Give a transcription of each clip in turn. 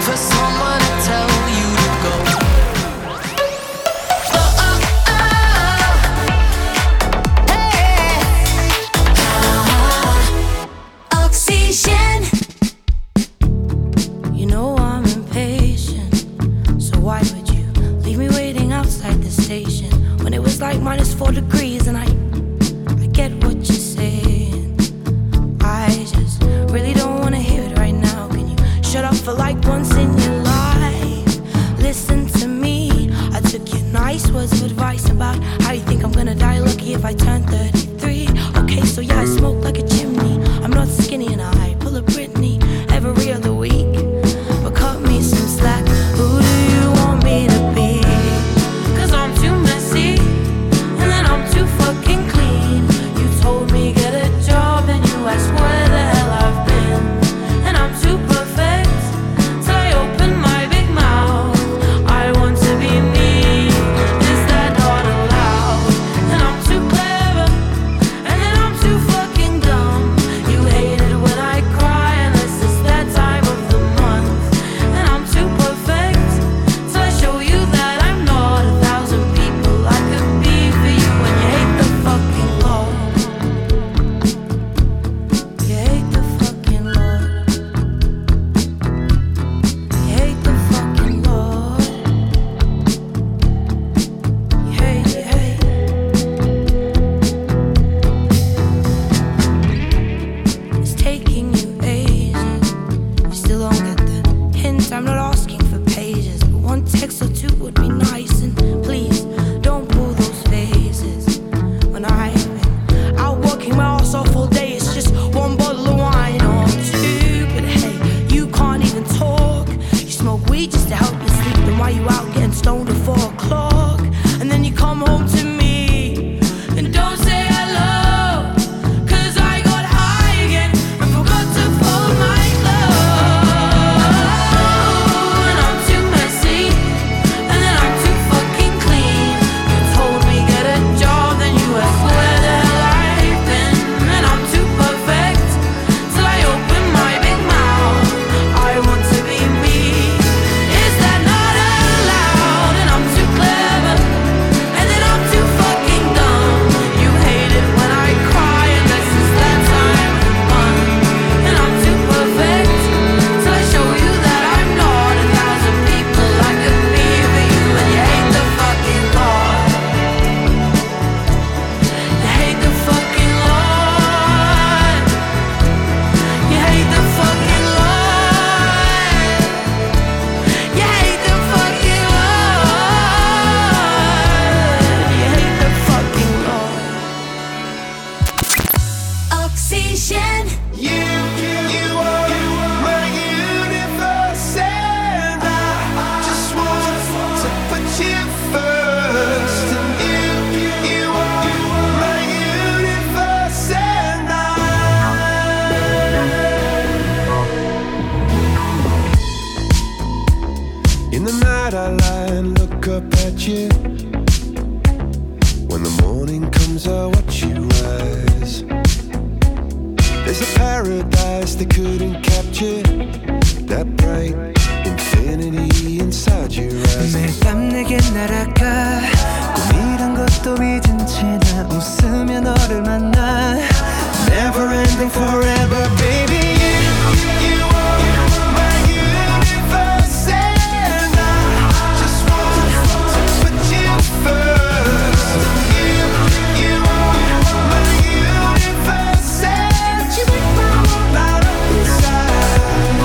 for someone to tell you to go. Oxygen. You know I'm impatient, so why would you leave me waiting outside the station when it was like -4 degrees? And I get what you're saying. I just really don't wanna hear it right now. Can you shut up for like once in your life? Listen to me. I took your nice words of advice about how you think I'm gonna die lucky if I turn 33. Okay, so yeah, I smoke like a chimney. I'm not skinny and I pull a Britney every other week. But cut me some slack. Who do you want me to be? 'Cause I'm too messy and then I'm too fucking clean. You told me get a job and you asked where the hell I've been. And I'm too perfect till I open my big mouth. I want to be me. Is that not allowed? And I'm too clever and then I'm too fucking dumb. You hate it when I cry unless it's that time of the month. And I'm too perfect till I show you that I'm not 1,000 people I could be for you. And you hate the fucking Lord. You hate the fucking Lord. You hate the fucking Lord. You hate. It's taking you ages. You still don't get the hint. I'm not asking for pages, but one text or two would be nice. And please don't pull those faces. When I've been out working my ass off all day, it's just one bottle of wine or two. But hey, you can't even talk. You smoke weed just to help you sleep. Then why you out getting stoned at 4 o'clock? And then you come home to me and don't say hello. 'Cause I got high again and forgot to fold my clothes. And I'm too messy and then I'm too fucking clean. You told me get a job, then you asked where the hell I've been. And I'm too perfect till I open my big mouth. I want to be me. Is that not allowed? And I'm too clever and then I'm too fucking dumb. You hate it when I cry unless it's that time of the month. And I'm too perfect till I show you that I'm not 1,000 people I could be for you. And you hate the fucking Lord. You hate the fucking Lord. You hate the fucking Lord. You hate the fucking Lord. You hate the fucking Lord. Oxygen. You are my universe, and I just want to put you first. And you are my universe, and in the night I lie and look up at you. When the morning comes, I watch you rise. There's a paradise they couldn't capture, that bright infinity inside your eyes. 매일 밤 내게 날아가 꿈이란 것도 잊은 채 나 웃으며 너를 만나. Never ending forever baby. You are my universe, and I just want to put you first. You are my universe, and you make my world light up inside.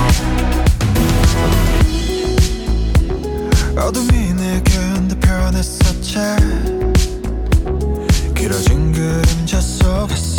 어둠이 내게 편했었지. 길어진 그림자 속에서.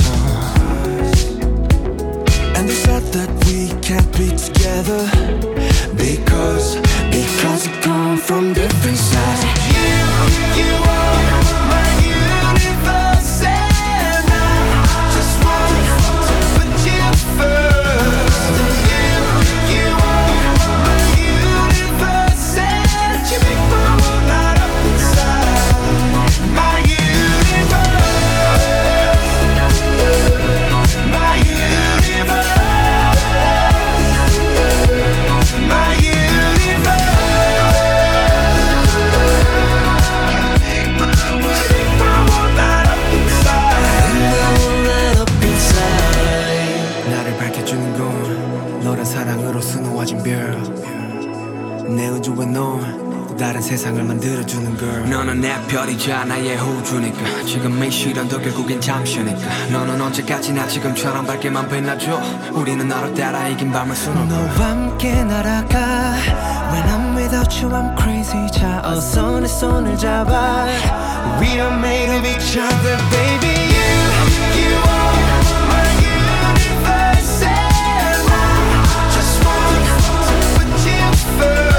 And they said that we can't be together because we come from different sides. You are my universe, and I just want to put you first. You are my universe, and you make my world light up inside. My universe, my universe, my universe. girl. 내 우주와 넌 또 다른 세상을 만들어주는 girl. 너는 내 별이자 나의 호주니까 지금의 시련도 결국엔 잠시니까 너는 언제까지나 지금처럼 밝게만 빛나줘. 우리는 너로 따라 이긴 밤을 수놓고 너와 함께 날아가. When I'm without you I'm crazy. 자 어서 내 손을 잡아. We are made of each other baby. You are my universe and I just want to put you first.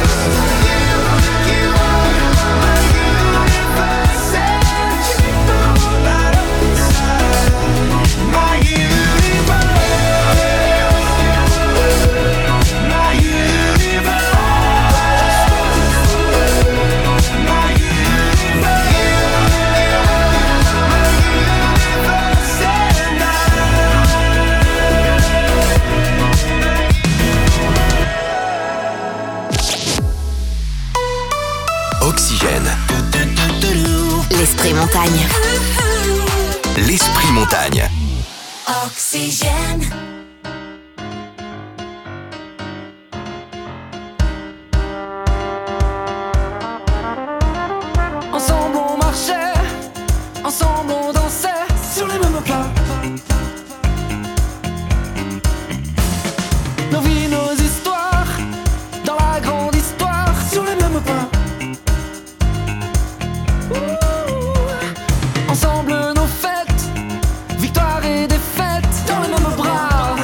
L'Esprit Montagne. L'Esprit Montagne. Oxygène. Ensemble on marchait, ensemble on dansait sur les mêmes pas. Nos vies, nos histoires, dans la grande histoire sur les mêmes pas. Ensemble nos fêtes, victoires et défaites dans les mêmes bras.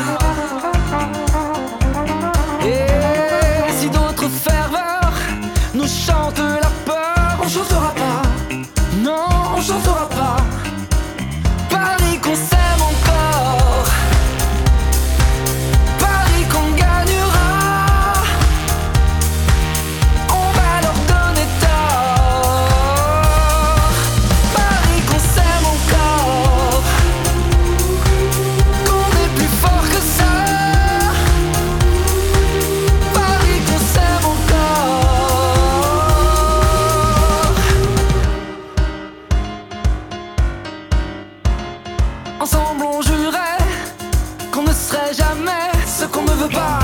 Et si d'autres ferveurs nous chantent la peur, on chantera pas. Non, on chantera pas. Paris qu'on s'aime encore, Paris qu'on gagnera. On va leur donner tort. Paris qu'on s'aime encore, qu'on est plus fort que ça. Paris qu'on s'aime encore. Ensemble on jurait qu'on ne serait jamais ce qu'on ne veut pas.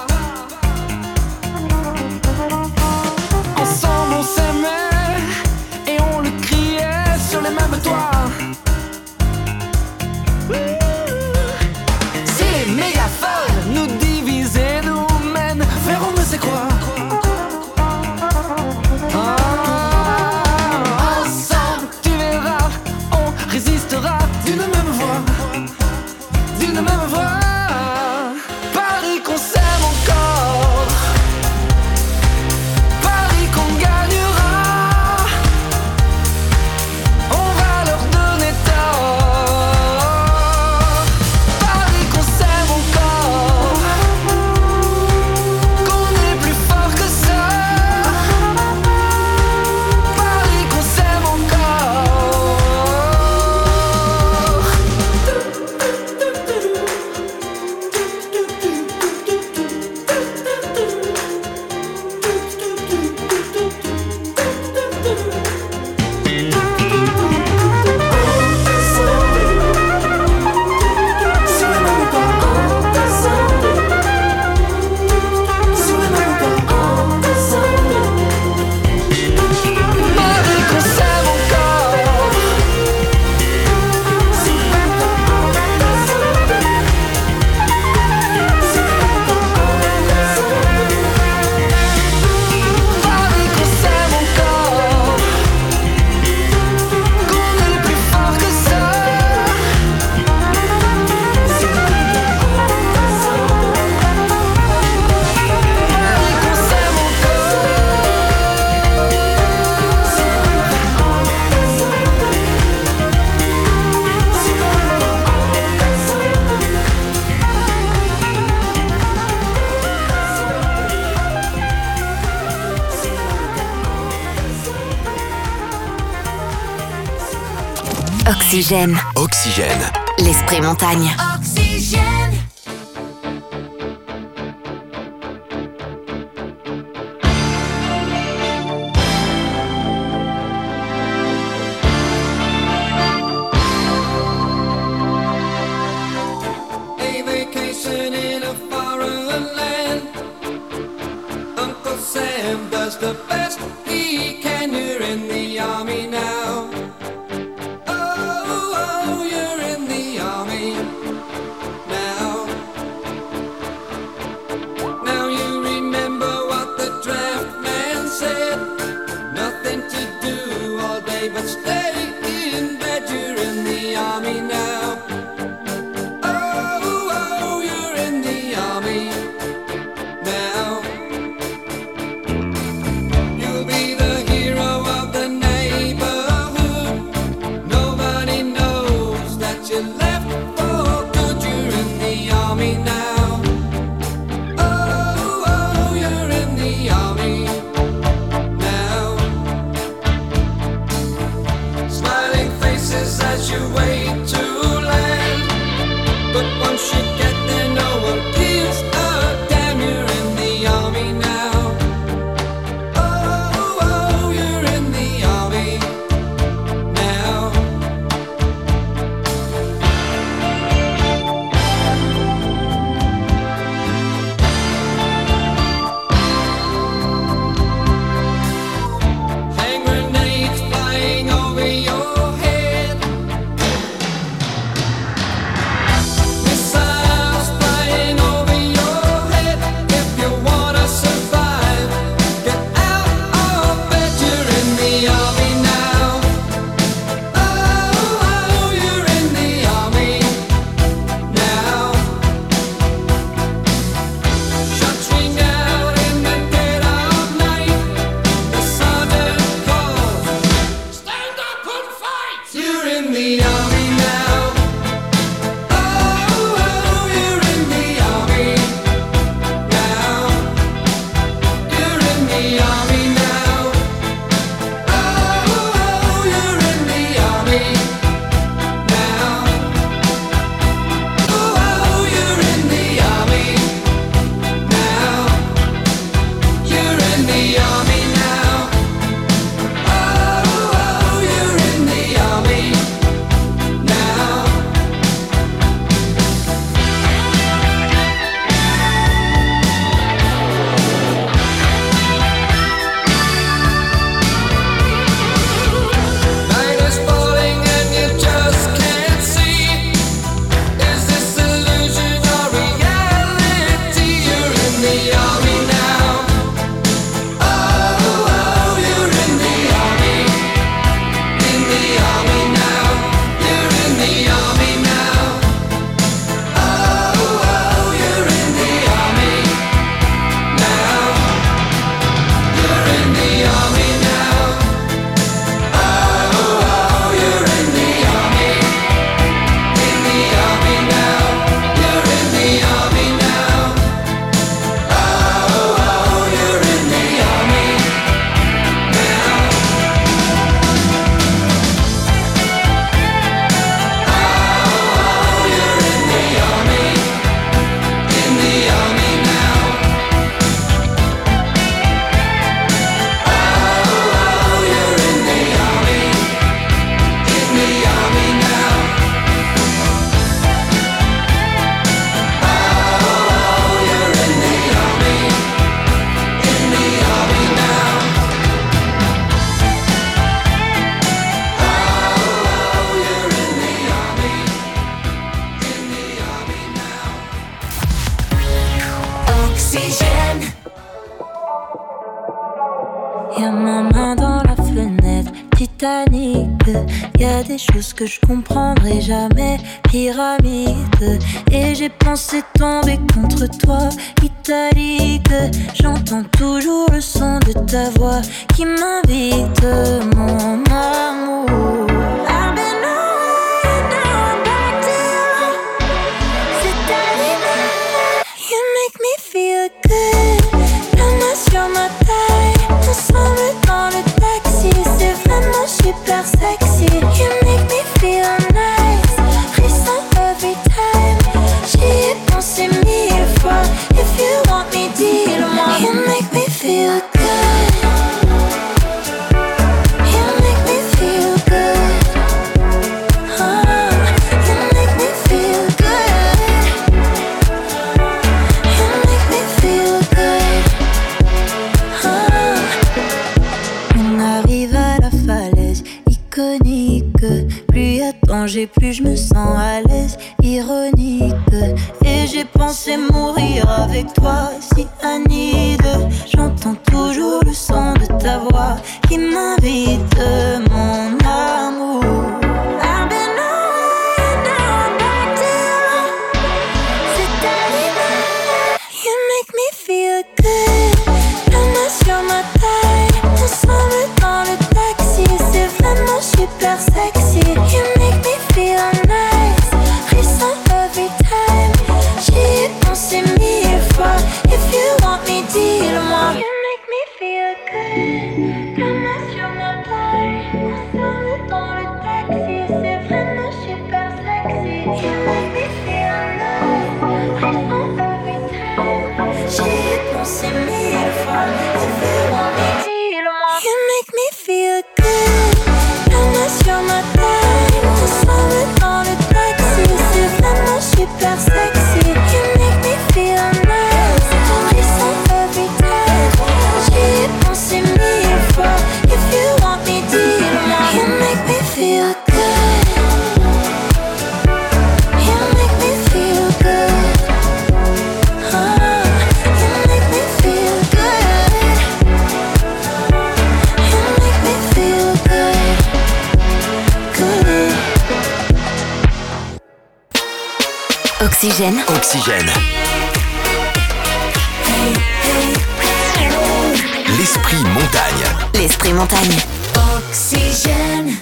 Ensemble on s'aimait et on le criait sur les mêmes toits. Si les mégaphones nous divisent et nous mènent vers on ne sait quoi. Ensemble tu verras, on résistera d'une même voix. D'une même voix. Paris qu'on s'aime encore, Paris qu'on gagnera. On va leur donner tort. Paris qu'on s'aime encore, qu'on est plus fort que ça. Paris qu'on s'aime Oxygène. Oxygène. L'Esprit Montagne. Oxygène. A vacation in a foreign land. Sam does the best he can. You're in the army now. Oh, you're in the army now. Now you remember what the draft man said. Nothing to do all day but stay in bed. You're in the army now. Oh, you're in the army now. You'll be the hero of the neighborhood. Nobody knows that you left for good. You're in the army now. Oh, you're in the army now. Smiling faces as you wait to land. But once you get there, no one gives a damn. You're in the army now. Oh, you're in the army now. Hand grenades flying over your head. Missiles flying over your head. If you wanna survive, get out of bed. You're in the army now. Oh, you're in the army now. Shots ring out in the dead of night. The sergeant calls, stand up and fight. You're in the army now. Oh, you're in the army now. You're in the army now. Oh, you're in the army now. Oh, you're in the army now. You're in the army now. Oh, you're in the army now. Night is falling and you just can't see. Is this illusion or reality? You're in the army now. Oh, you're in the army. In the army now. You're in the army now. Oh, you're in the army now. You're in the army now. Oh, you're in the army. In the army now. You're in the army now. Oh, you're in the army now. Oh, you're in the army. In the army now. Oh, you're in the army. In the army now. Oh, you're in the army. In the army now. Oh, you're in the army. In the army now. Oxygène. Y'a ma main dans la fenêtre, Titanic. Y'a des choses que je comprendrai jamais, pyramide. Et j'ai pensé tomber contre toi, italique. J'entends toujours le son de ta voix qui m'invite, mon amour. I've been away, now I'm back to you. C'est terminé. You make me feel good. La main sur ma taille, ensemble dans le taxi. C'est vraiment super sexy. You make me feel nice. Frisson every time. J'y ai pensé 1000 fois. If you want me, dis-le-moi. You make me feel good. You make j'ai plus je me sens à l'aise, ironique. Et j'ai pensé mourir avec toi, si Anide. J'entends toujours le son de ta voix qui m'invite, mon amour. I've been away, now I'm back to you. C'est animal, you make me feel good. La main sur ma taille, ensemble dans le taxi. C'est vraiment super sexy. You make me feel nice, frisson every time. J'y ai pensé 1000 fois. If you want me, dis-le-moi. You make me feel good. La main sur ma taille, ensemble dans le taxi. C'est vraiment super sexy. You make me feel nice, frisson every time. J'y ai pensé 1000 fois. If you want me, dis-le-moi. You make me feel good. La main sur ma taille, ensemble dans le taxi. C'est vraiment super sexy. You make me feel nice, frisson every time. J'y ai pensé 1000 fois. If you want me, dis-le-moi. You make me feel good. You make me feel good. You make me feel good. You make me feel good. Good. Oxygène. Oxygène. L'esprit montagne. L'esprit montagne. Oxygène.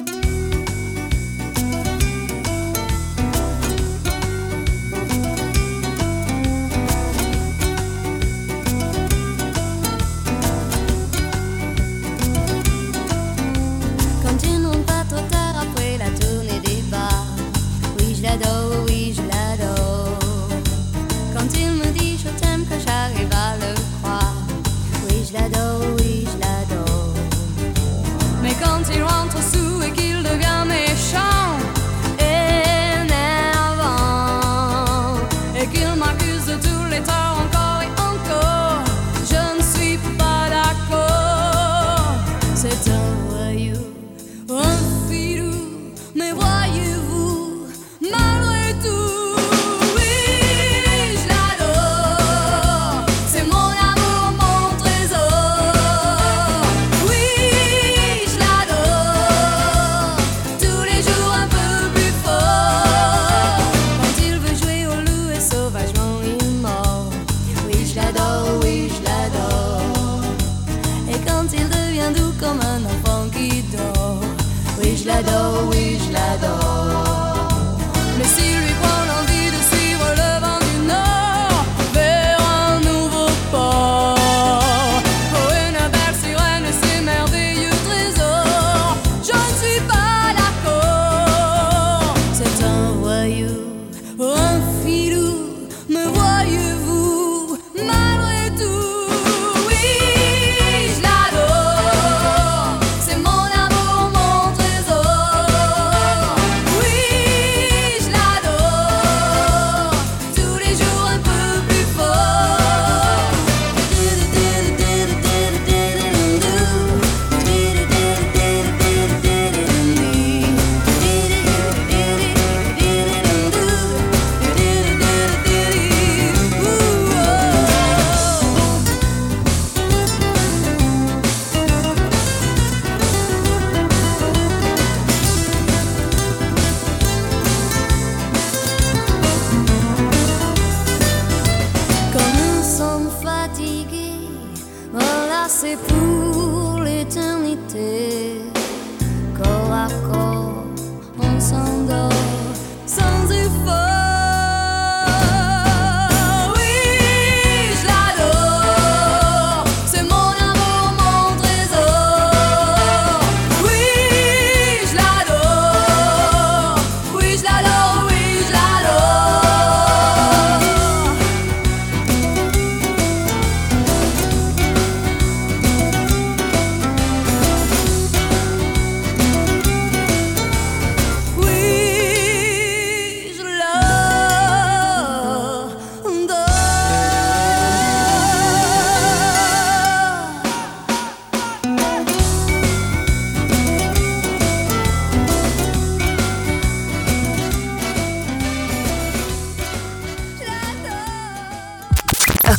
Quand tu ne montes pas trop tard après la tournée des bars. Oui, je l'adore, oui, je l'adore. Quand il me dit je t'aime, que j'arrive à le croire. Oui, je l'adore, oui, je l'adore. Mais quand il rentre sous et qu'il devient méchant, énervant, et qu'il m'accuse de tous les torts encore et encore, je ne suis pas d'accord. C'est un voyou, un filou, mais voyez-vous, malgré tout, oui, je l'adore. C'est mon amour, mon trésor. Oui, je l'adore. Tous les jours un peu plus fort. Quand il veut jouer au loup et sauvagement il mord. Oui, je l'adore, oui, je l'adore. Et quand il devient doux comme un enfant qui dort. Oui, je l'adore, oui, je l'adore. Mais s'il lui prend l'envie de suivre le vent du nord vers un nouveau port, pour une belle sirène et ses merveilleux trésors, je ne suis pas d'accord. C'est un voyou, un filou, me voyez-vous, malgré tout, oui, je l'adore. C'est mon amour, mon trésor. Oui, je l'adore. Tous les jours un peu plus fort. Quand nous sommes fatigués, voilà c'est pour l'éternité. Corps à corps, on s'endort sans effort. Oui, je l'adore. C'est mon amour, mon trésor. Oui, je l'adore. Oui, je l'adore, oui, je l'adore.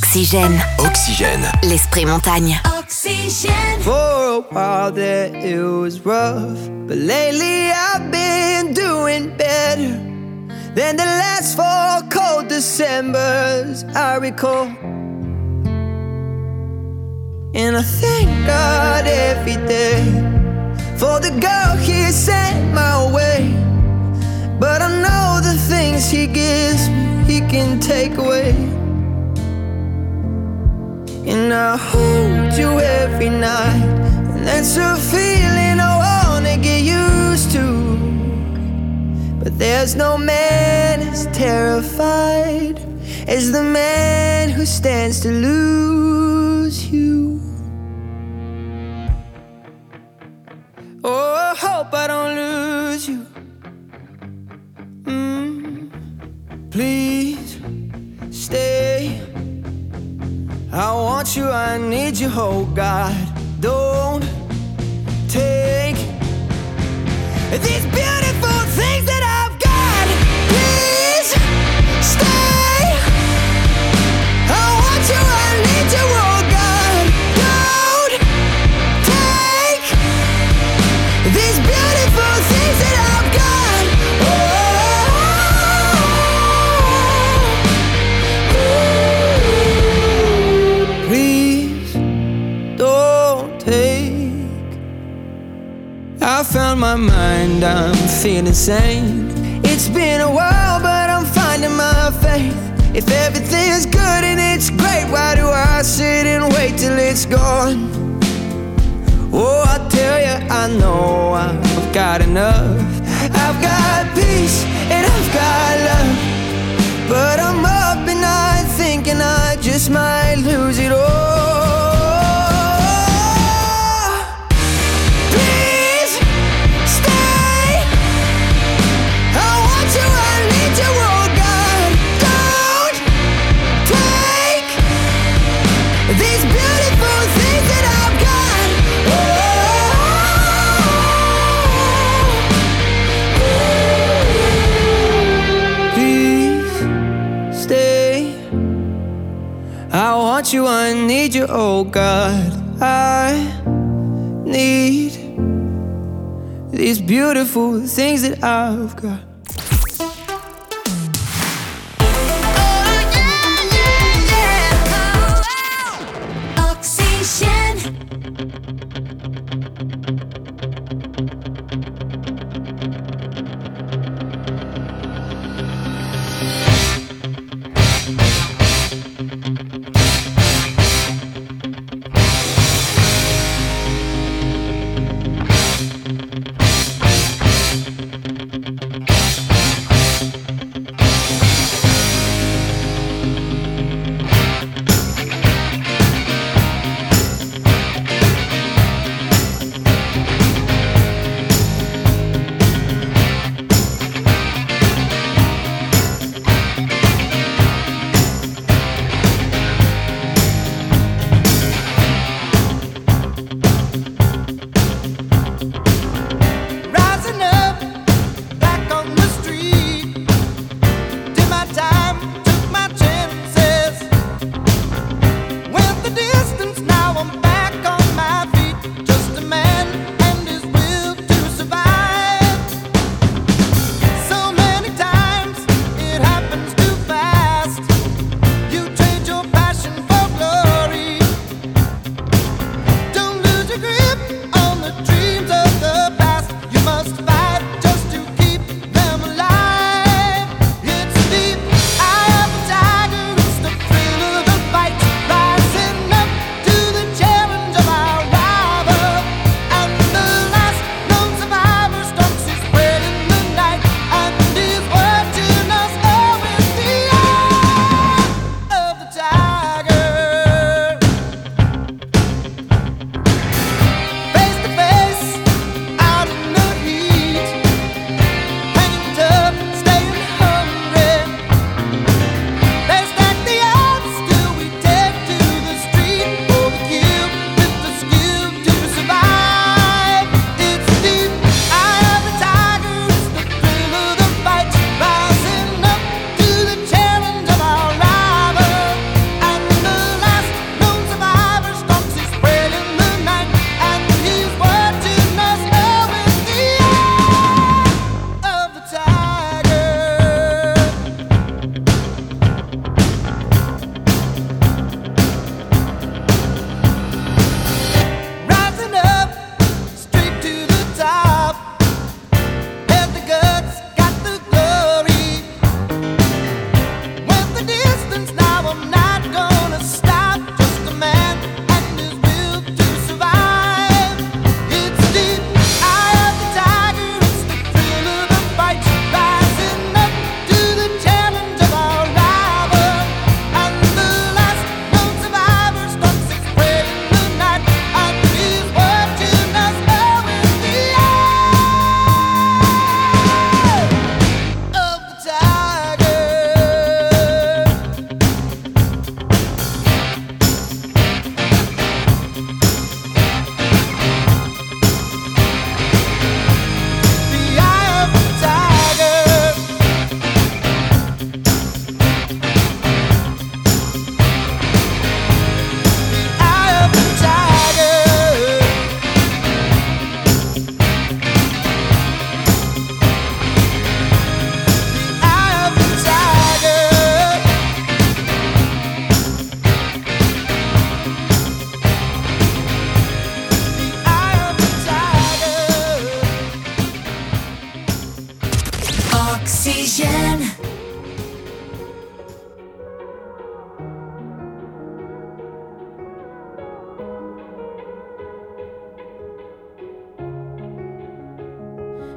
Oxygène. Oxygène. L'esprit montagne. Oxygène. For a while there it was rough, but lately I've been doing better than the last 4 cold Decembers I recall. And I thank God every day for the girl He sent my way. But I know the things He gives me, He can take away. And I hold you every night, and that's a feeling I wanna get used to. But there's no man as terrified as the man who stands to lose you. Oh, I hope I don't lose you. Please stay. I want you, I need you, oh God. Don't take these beautiful things that I've got. Please stay. I want you, I need you, oh God. Don't take these beautiful things that I've got. Please don't take. I found my mind, I'm feeling sane. It's been a while, but I'm finding my faith. If everything's good and it's great, why do I sit and wait till it's gone? Oh, I tell you, I know I've got enough. I've got peace and I've got love, but I'm up at night thinking I just might lose it all. Please stay. I want you, I need you, oh God. Don't take these beautiful things that I've got. Please stay. I want you, I need you, oh God. I need these beautiful things that I've got. Oxygène.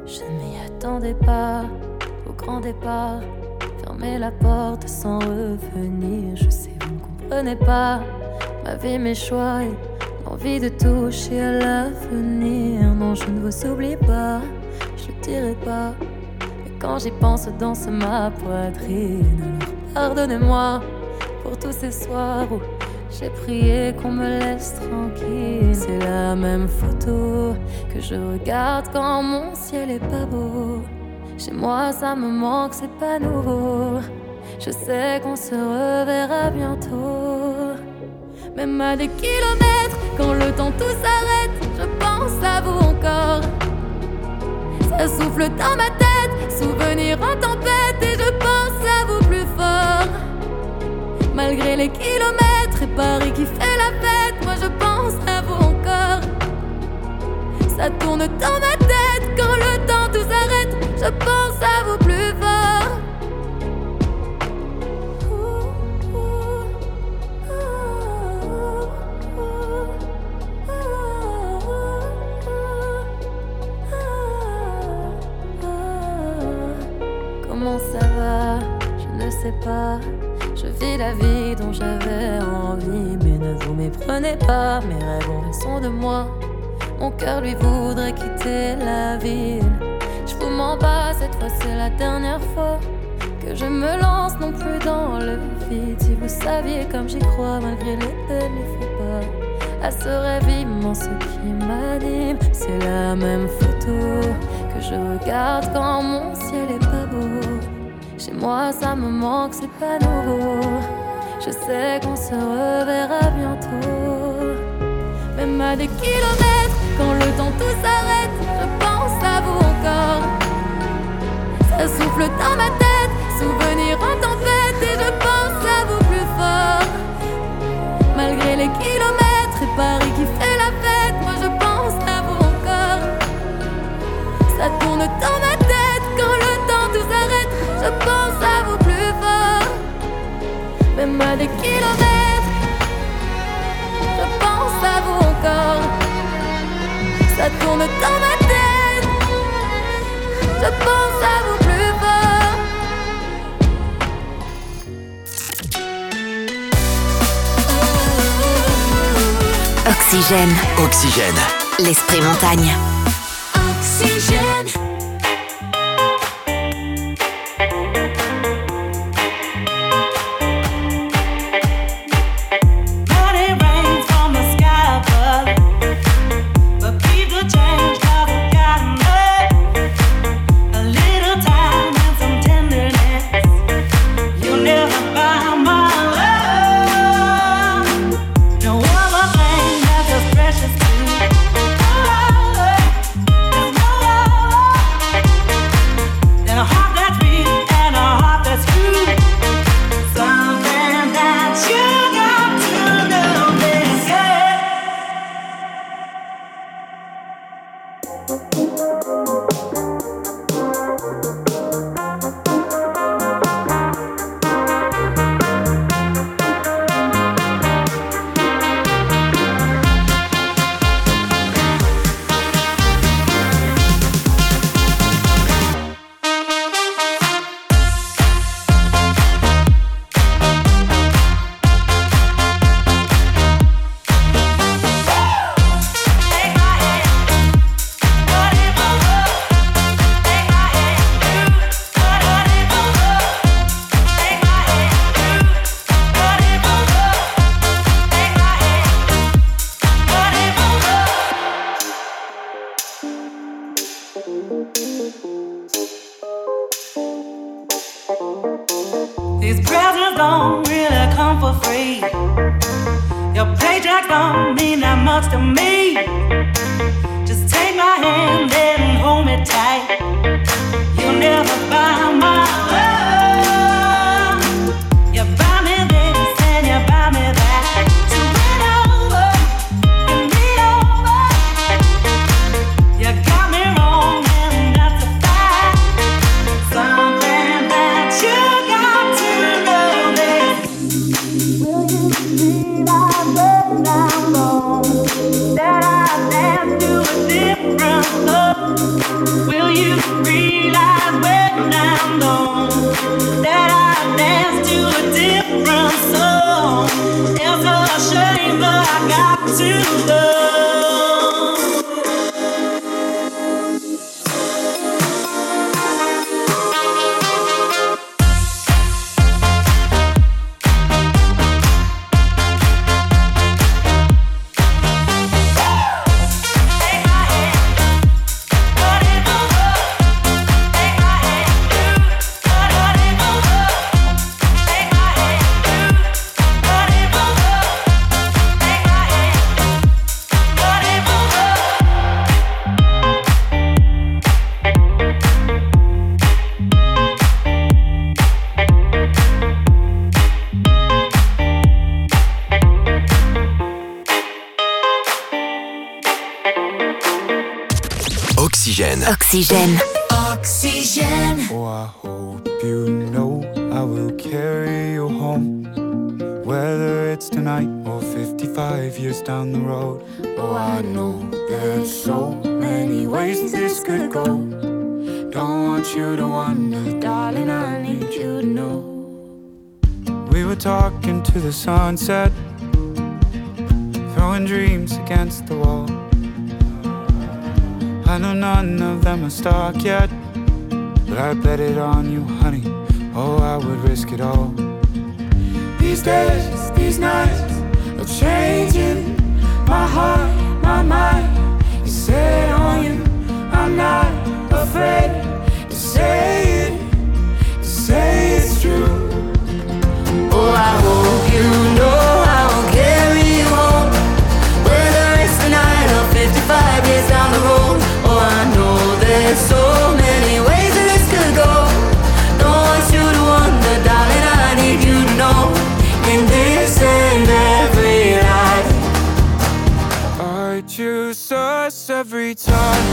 Je ne m'y attendais pas, au grand départ. Fermer la porte sans revenir. Je sais, vous ne comprenez pas ma vie, mes choix et l'envie de toucher à l'avenir. Non, je ne vous oublie pas, je le dirai pas. Mais quand j'y pense, danse ma poitrine. Alors pardonnez-moi pour tous ces soirs où j'ai prié qu'on me laisse tranquille. C'est la même photo que je regarde quand mon ciel est pas beau. Chez moi ça me manque, c'est pas nouveau. Je sais qu'on se reverra bientôt. Même à des kilomètres, quand le temps tout s'arrête, je pense à vous encore. Ça souffle dans ma tête, souvenir en tempête, et je pense à vous plus fort. Malgré les kilomètres et Paris qui fait la fête, moi je pense à vous encore. Ça tourne dans ma tête, quand le temps tout s'arrête, je pense à vous plus fort. Comment ça va? Je ne sais pas. Je vis la vie dont j'avais envie. Mais ne vous méprenez pas, mes rêves ont raison de moi. Mon cœur lui voudrait quitter la ville. Je vous mens pas, cette fois c'est la dernière fois que je me lance non plus dans le vide. Si vous saviez comme j'y crois, malgré les peines, les faux pas, à ce rêve immense qui m'anime. C'est la même photo que je regarde quand mon ciel est pas beau. Chez moi ça me manque, c'est pas nouveau. Je sais qu'on se reverra bientôt. Même à des kilomètres, quand le temps tout s'arrête, je pense à vous encore. Ça souffle dans ma tête, souvenir en tempête, et je pense à vous plus fort. Malgré les kilomètres et Paris qui fait la fête, moi je pense à vous encore. Ça tourne dans ma tête, quand le temps tout s'arrête, je pense à vous plus fort. Même à des kilomètres, je pense à vous encore. Ça tourne dans ma tête, je pense à vous plus fort. Oxygène. Oxygène. L'esprit montagne. Oxygène. These presents don't really come for free. Your paycheck don't mean that much to me. Just take my hand and hold me tight. You'll never buy my love. You buy me this and you buy me that. So win over, win me over. You got me wrong and that's a fact. Something that you got to know this. Will you believe I bet I'm wrong? That I to love. Oxygène. Oxygène. Oxygène. Oh, I hope you know I will carry you home, whether it's tonight or 55 years down the road. Oh, I know there's so many ways this could go. Don't want you to wonder, Darling, I need you to know. we were talking to the sunset, throwing dreams against the wall. I know none of them are stuck yet, but I bet it on you, honey. Oh, I would risk it all. These days, these nights are changing my heart, my mind is set on you. I'm not afraid to say it, to say it's true. Oh, I hope you know I will carry you home, whether it's tonight or 55 years down the road. Oh, I know there's so many ways that this could go. Don't want you to wonder, darling, I need you to know. In this and every life, I choose us every time.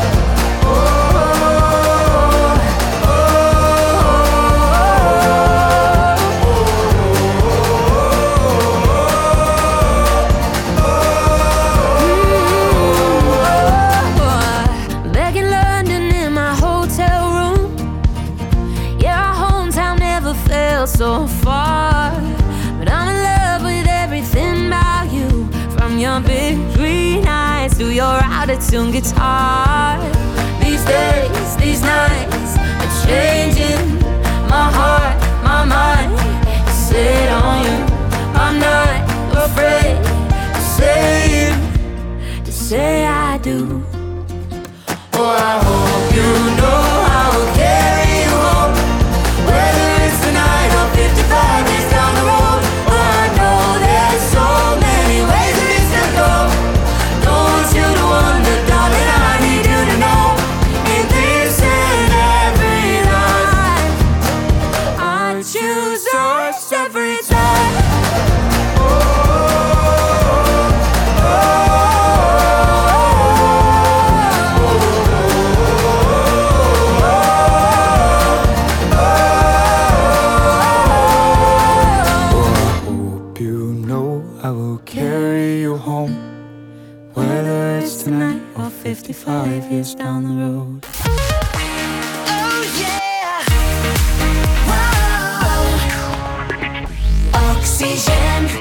back in London in my hotel room. Yeah, our hometown never felt so far. But I'm in love with everything about you, from your big green eyes to your out-of-tune guitar. These days, these nights are changing my heart, my mind is set on you. I'm not afraid to say it, to say I do. Oh, I hope you know I will carry you home, whether it's tonight or 55 years down the road. Oh, I know there's so many ways that this could go. Don't want you to wonder, darling, I need you to know. In this and every life, I choose us every time. Hope you know I will carry you home, whether it's tonight or 55 years down the road. Oh yeah, wow. Oxygène.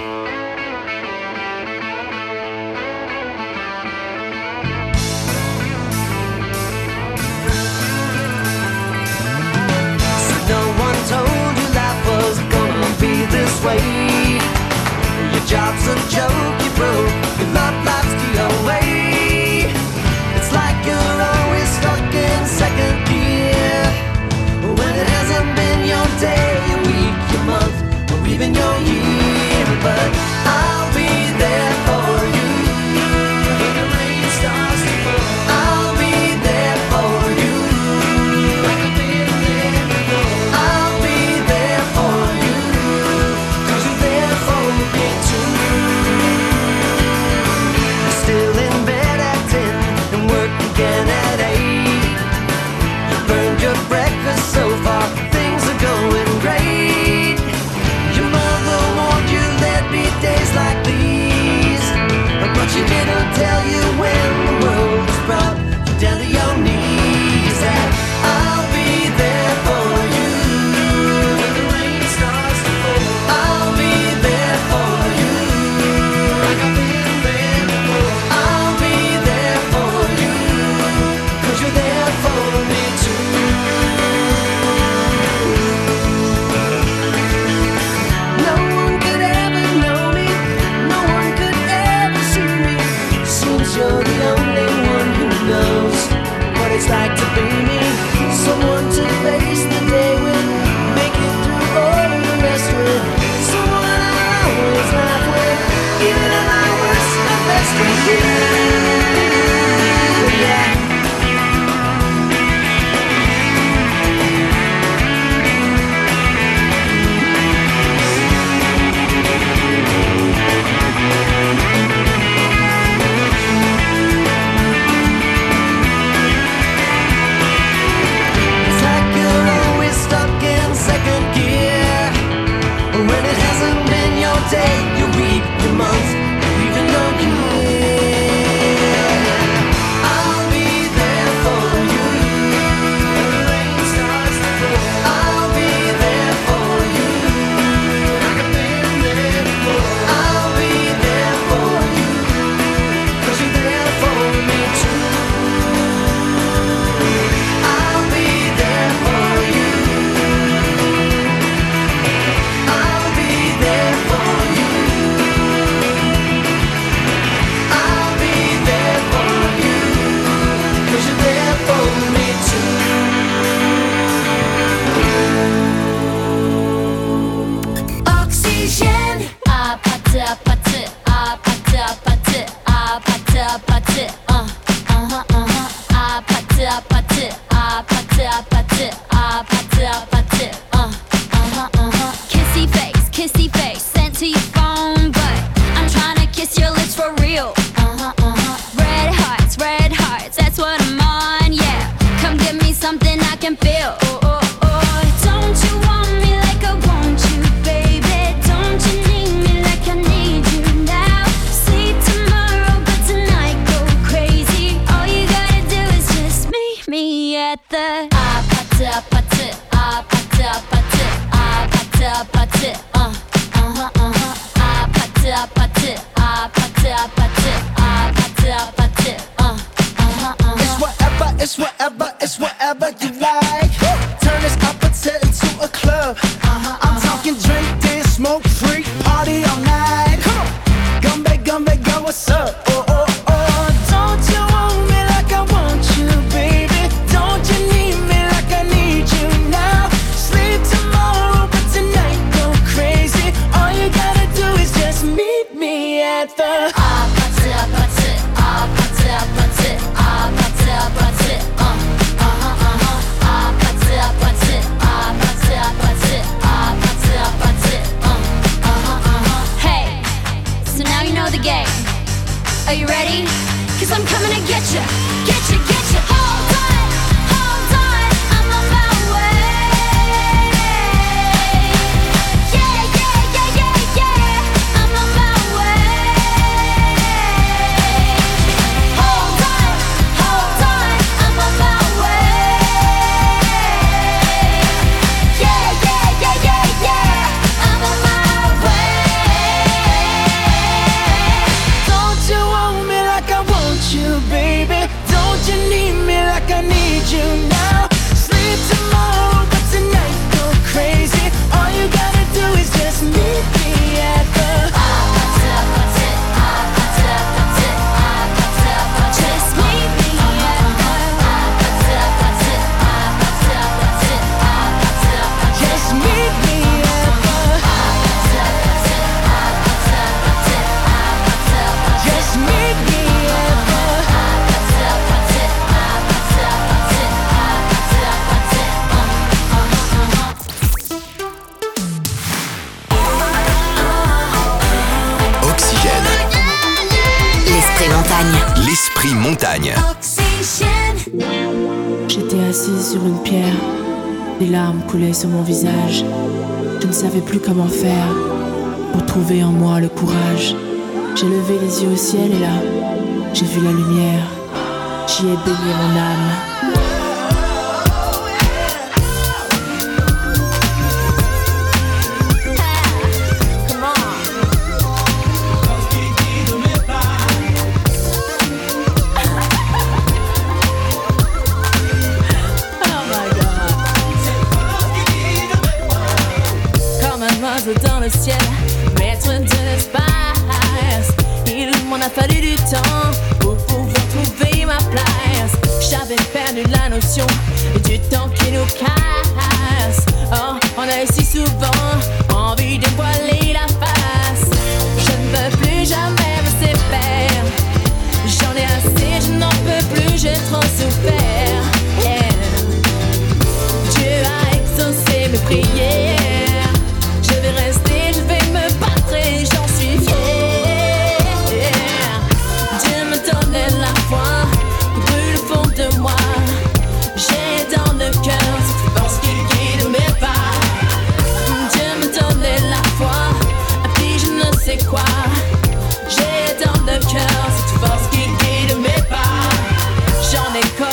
No one told you life was gonna be this way. Your job's a joke, you broke. Your love life's the away. It's like you're always stuck in second gear, when it hasn't been your day, your week, your month, or even your year. But I'll be there for you when the rain starts to fall. I'll be there for you like I've been there before. I'll be there for you, 'cause you're there for me too. you're the only one who knows what it's like to be me. Someone to face the day with, make it through all of the rest with. Someone I'll always laugh with, even at my worst, my best with you. Yeah. Day, your week, your month, even your year. I'll be there for you when the rain starts to fall. I'll be there for you like I've been there before. I'll be there for you 'cause you're there for me too. I'll be there for you. I'll be there for you. Kissy face, sent to your phone, but I'm trying to kiss your lips for real. Red hearts, that's what I'm on, yeah. Come give me something I can feel. Don't you want me like I want you, baby? Don't you need me like I need you now? Sleep tomorrow, but tonight go crazy. All you gotta do is just meet me at the It's whatever you like. Turn this opposite into a club. I'm talking drink, dance, smoke, freak, party all night. Come on, gumbe, go, what's up? Don't you want me like I want you, baby? Don't you need me like I need you now? Sleep tomorrow, but tonight go crazy. All you gotta do is just meet me at the Are you ready? 'Cause I'm coming to get you. Hold on, I'm on my way. Yeah, I'm on my way. Hold on, I'm on my way. Yeah, I'm on my way. Don't you want me like I want you, baby? Don't you need me like I need you now? Sleep tomorrow, but tonight go crazy. All you gotta do is just meet me at the Just meet me at Just meet me at the Just meet me at the Oxygène. L'esprit montagne. L'esprit montagne. J'étais assise sur une pierre, des larmes coulaient sur mon visage. Je ne savais plus comment faire pour trouver en moi le courage. J'ai levé les yeux au ciel et là, j'ai vu la lumière. J'y ai baigné mon âme. Dans le ciel, maître de l'espace. Il m'en a fallu du temps pour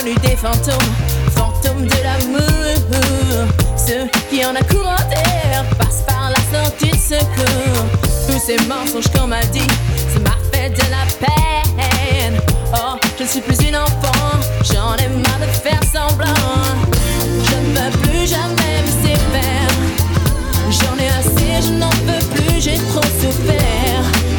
connus des fantômes, fantômes de l'amour. Ceux qui en a courant d'air passent par la sortie de secours. Tous ces mensonges qu'on m'a dit, ça m'a fait de la peine. Oh, je ne suis plus une enfant, j'en ai marre de faire semblant. Je ne veux plus jamais me séparer. J'en ai assez, je n'en peux plus, j'ai trop souffert.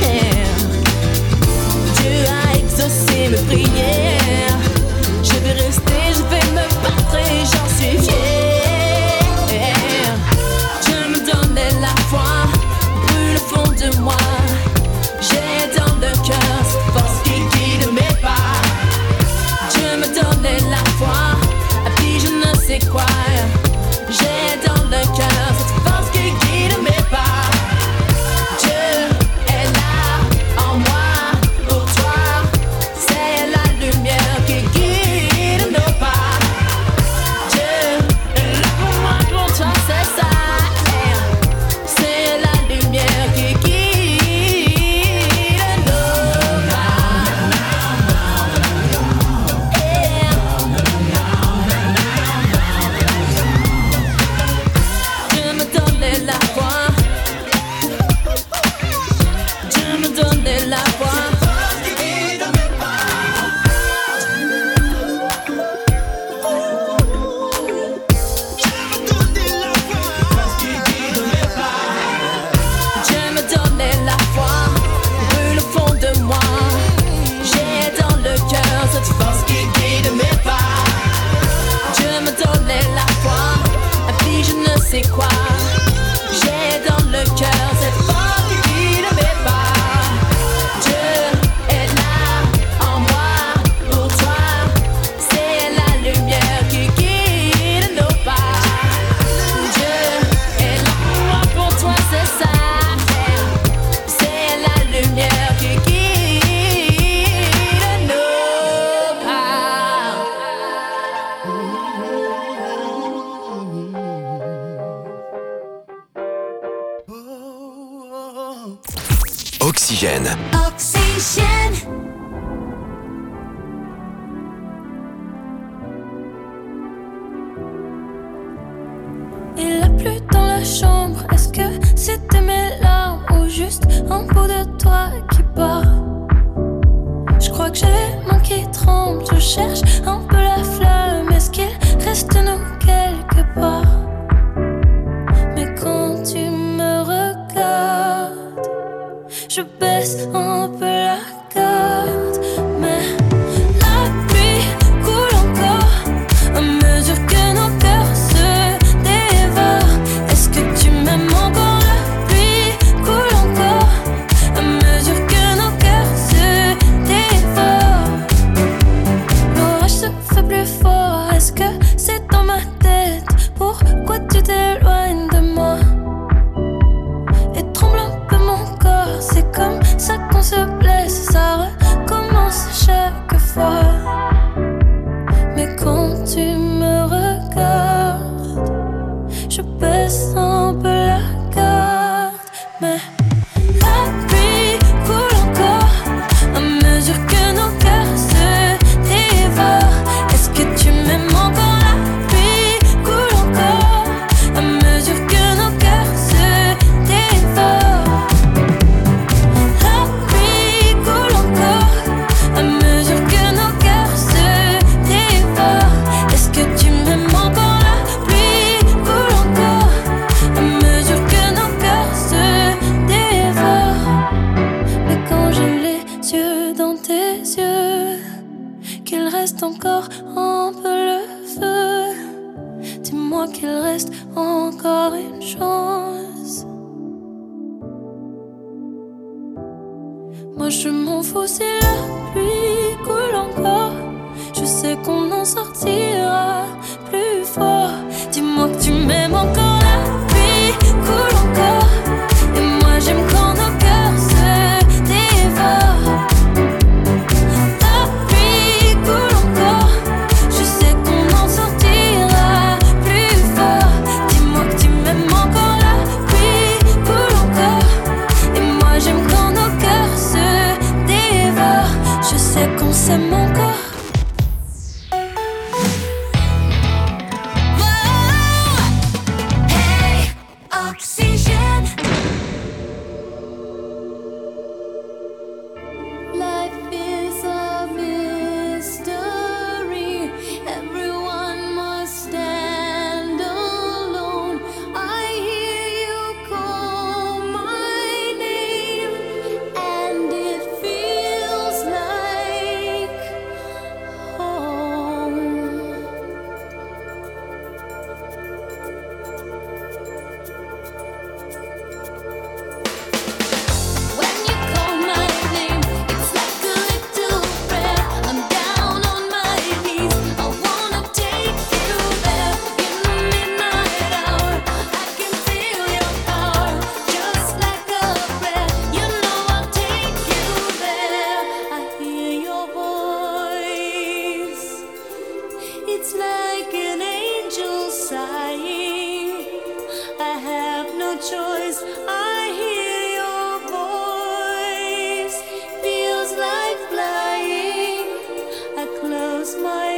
Dieu a exaucé mes prières. Je vais rester, je vais me battre et j'en suis fière. Je me donnais la foi, brûle au fond de moi. J'ai dans le cœur cette force qui guide mes pas. Dieu me donnait la foi, et puis je ne sais quoi. J'ai dans le cœur cette force qui guide mes pas. Dieu est là en moi, pour toi. C'est la lumière qui guide nos pas. Dieu est là pour moi, pour toi, c'est ça. C'est la lumière qui guide nos pas. Dieu me donnait la foi. Dieu me donnait la foi. Dieu me donnait la foi, brûle au fond de moi. J'ai dans le cœur cette force qui guide mes pas. Dieu me donnait la foi, et puis je ne sais quoi. J'ai dans le cœur cette force qui guide mes pas. Dieu est là en moi, pour toi. C'est la lumière qui guide nos pas. Dieu est là pour moi, pour toi, c'est ça. C'est la lumière qui guide nos pas. Oxygène. Oxygène. Il a plu dans la chambre, est-ce que c'était mes larmes ou juste un bout de toi qui part? Je crois que j'ai les mains qui tremblent, je cherche un peu la flamme, est-ce qu'il reste nous quelque part? Mais quand tu me regardes, je baisse un peu la garde, mais la pluie coule encore à mesure que nos cœurs se dévorent. Est-ce que tu m'aimes encore? La pluie coule encore à mesure que nos cœurs se dévorent. L'orage se fait plus fort, est-ce que c'est dans ma tête? Pourquoi tu t'éloignes de moi? Et tremble un peu mon corps, c'est comme ça qu'on se blesse, ça recommence chaque fois. Mais quand tu me regardes, je baisse un peu la garde, mais la pluie coule encore à mesure que nos cœurs se dévorent. Est-ce que tu m'aimes encore? La pluie coule encore à mesure que nos cœurs se dévorent. La pluie coule encore à mesure que nos cœurs se dévorent. Est-ce que tu m'aimes encore? La pluie coule encore à mesure que nos cœurs se dévorent. Mais quand j'ai les yeux dans tes yeux, qu'il reste encore un peu le feu, dis-moi qu'il reste encore une chance. Moi je m'en fous si la pluie coule encore, je sais qu'on en sortira plus fort. Dis-moi que tu m'aimes encore. La pluie coule encore, et moi j'aime quand nos cœurs se dévorent. La pluie coule encore, je sais qu'on en sortira plus fort. Dis-moi que tu m'aimes encore. La pluie coule encore, et moi j'aime quand nos cœurs se dévorent. Je sais qu'on s'aime encore. choice. I hear your voice. Feels like flying. I close my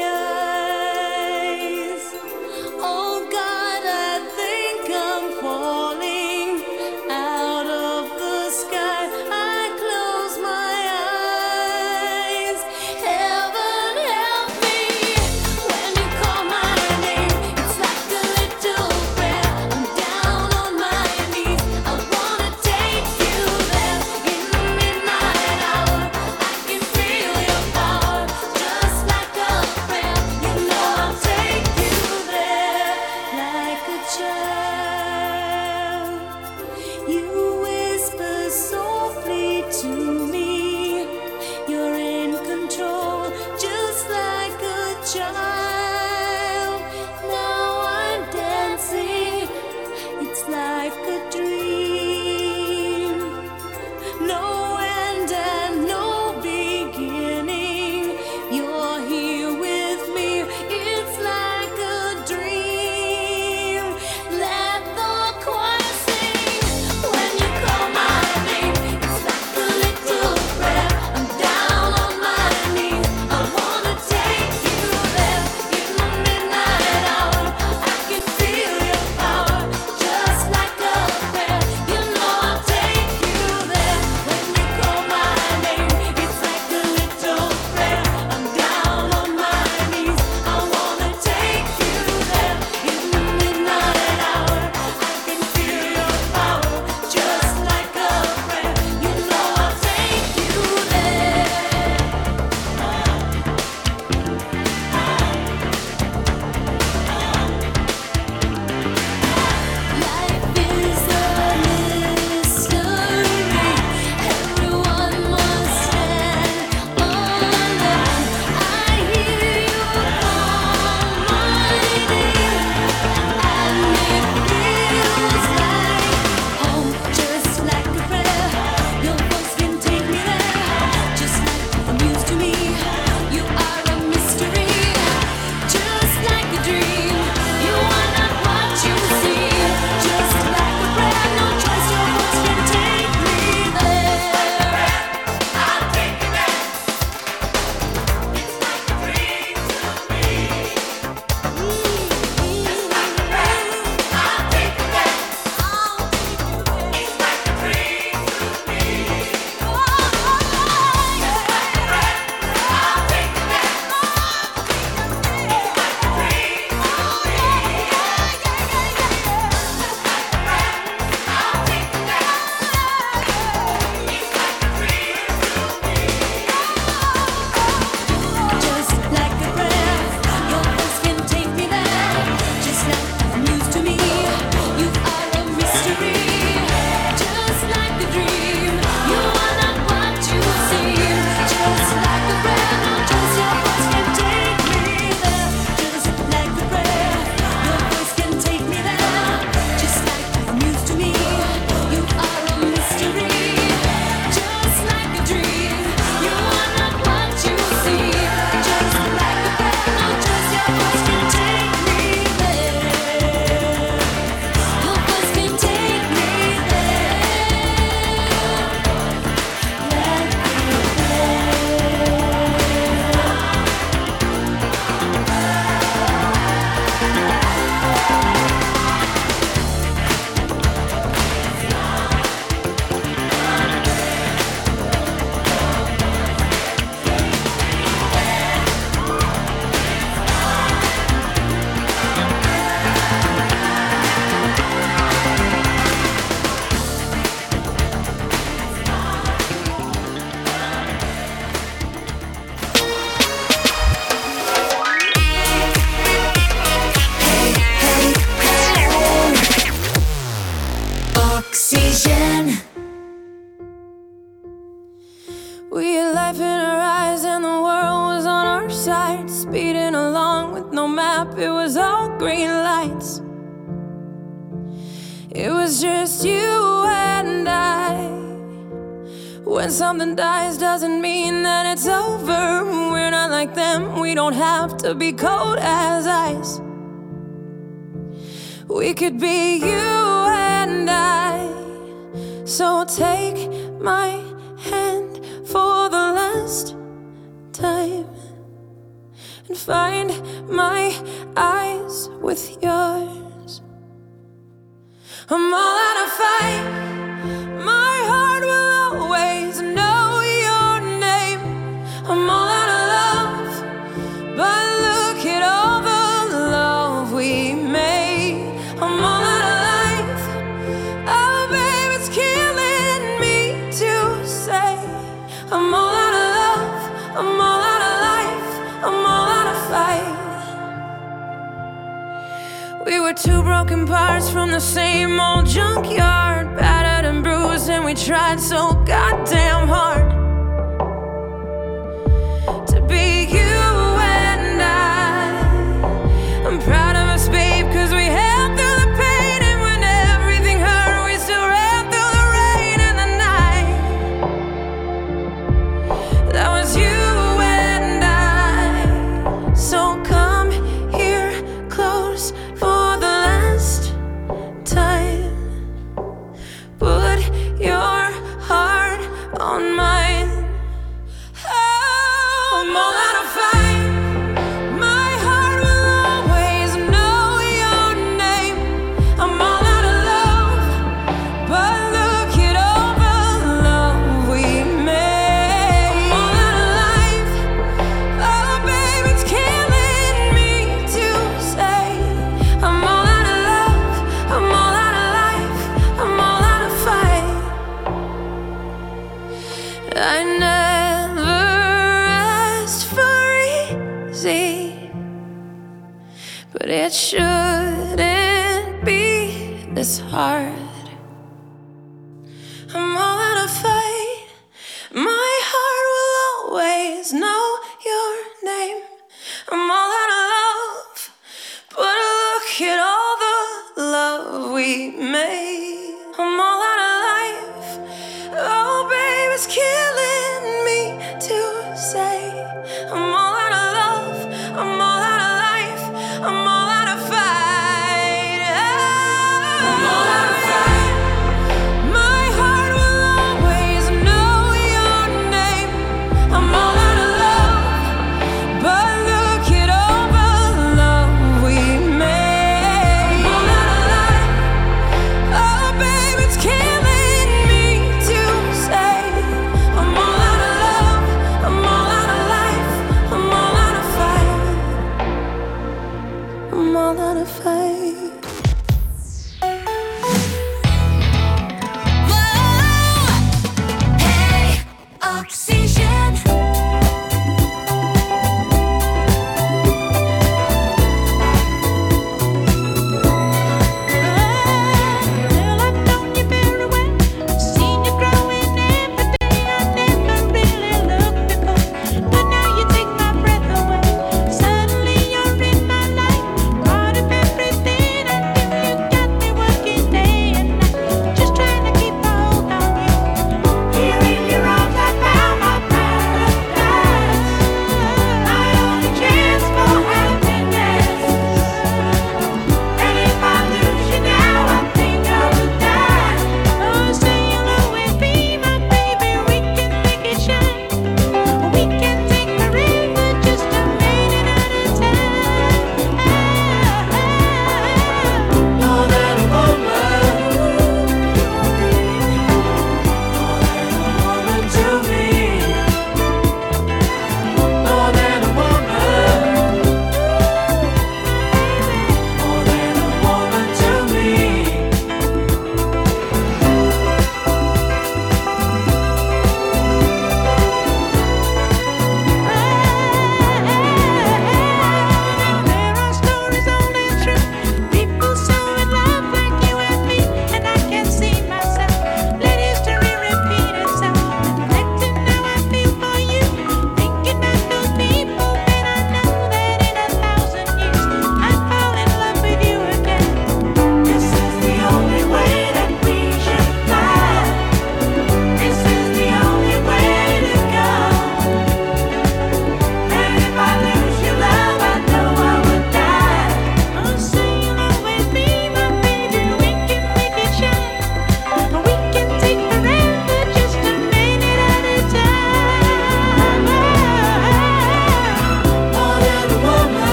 eyes. Oh God, I think I'm falling out of the sky. I close my eyes. Heaven help me when you call my name. It's like a little prayer. I'm down on my knees. I wanna take you there in the midnight hour. I can feel your power, just like a prayer. You know I'll take you there like a child. You whisper softly to me. You're in control, just like a child. Now I'm dancing. It's like a dream. No end and no beginning. You're here with me. It's like a dream. Let the choir sing when you call my name. It's like a little prayer. I'm down on my knees. I wanna take you there in the midnight hour. I can feel your power, just like a prayer. You know I'll take you there when you call my name. It's like a little prayer. I'm down on my knees. I wanna take you there in the midnight hour. I can feel your power, just like a prayer. You know I'll take you there. Life is a mystery. Everyone must stand alone. I hear you call my name, and it feels like home, just like a prayer. Your voice can take me there, just like the news to me. You are a mystery, just like a dream. You are not what you see, just like a prayer. No choice, your voice can take me there. I'll take you there. It's like a dream to me. Just like a prayer. I'll take you there. It's like a dream to me. Just like a prayer. I'll take you there. It's like a dream to Just like a prayer, your voice can take me there. Just like the news to me, you are a mystery. Just like a dream, you are not what you seem. Just like a prayer, no choice, your voice can take me there. Just like a prayer, your voice can take me there. Just like the news to me, you are a mystery. Just like a dream, you are not what you seem. Just like a prayer, no choice, your voice can take me there. Your voice can take me there. Oxygen. We had life in our eyes and the world was on our side. Speeding along with no map, it was all green lights. It was just you and I. When something dies doesn't mean that it's over. We're not like them, we don't have to be cold as ice. We could be you and and I. So take my hand for the last time and find my eyes with yours. I'm all out of fight. My heart will always know your name. I'm all out of love, but look at all the love we made. I'm all out of life. Oh, babe, it's killing me to say. I'm all out of love. I'm all out of life. I'm all out of fight. We were two broken parts from the same old junkyard, battered and bruised, and we tried so goddamn hard to be you and I. I'm proud of us, babe, 'cause we held through the pain, and when everything hurt, we still ran through the rain and the night. That was you and I. So come here close for the last time. Put your heart on mine. Oh, I'm all out of fight. My heart will always know your name. I'm all out of love, but look at all the love we made. I'm all out of life. Oh, babe, it's killing me to say. I'm all out of love. I'm all out of life. I'm all out of fight. I never asked for easy, but it shouldn't be this hard. I'm all out of fight. My heart will always know your name. I'm all out of love, but look at all the love we made. I'm all out of life. Oh, babe, it's killing me to say. I'm all